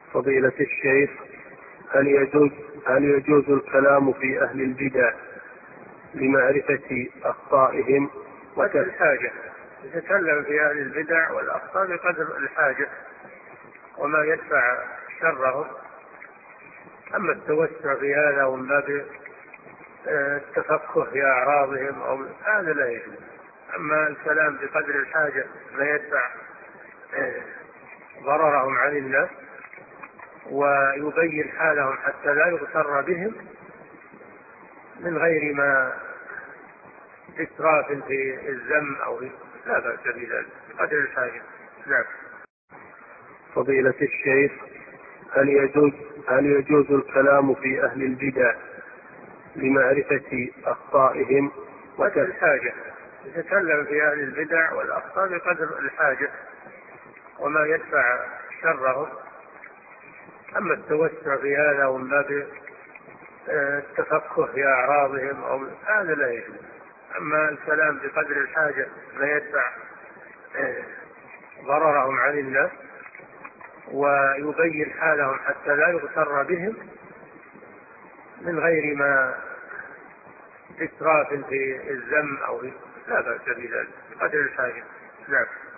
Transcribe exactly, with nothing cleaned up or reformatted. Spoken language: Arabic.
فضيلة الشيخ، هل يجوز هل يجوز الكلام في أهل البدع لمعرفة أخطائهم قدر الحاجة؟ يتكلم في أهل البدع والأخطاء بقدر الحاجة وما يدفع شرهم. أما التوسع في هذا ومن باب التفقه في أعراضهم أو هذا لا يجوز. أما الكلام بقدر الحاجة ما يدفع ضررهم عن الناس ويبين حالهم حتى لا يغتر بهم من غير ما إسراف في الذم أو لا بأس بذلك بقدر الحاجة. نعم. فضيلة الشيخ، هل يجوز هل يجوز الكلام في أهل البدع لمعرفة أخطائهم؟ قدر الحاجة. يتكلم في أهل البدع والأخطاء بقدر الحاجة وما يدفع شرهم. أما التوسع في هذا ومن باب التفقه في أعراضهم أو هذا لا يجوز. أما الكلام بقدر الحاجة ما يدفع ضررهم عن الناس ويبين حالهم حتى لا يغتر بهم من غير ما إسراف في الذم أو لا بأس بذلك بقدر الحاجة. نعم.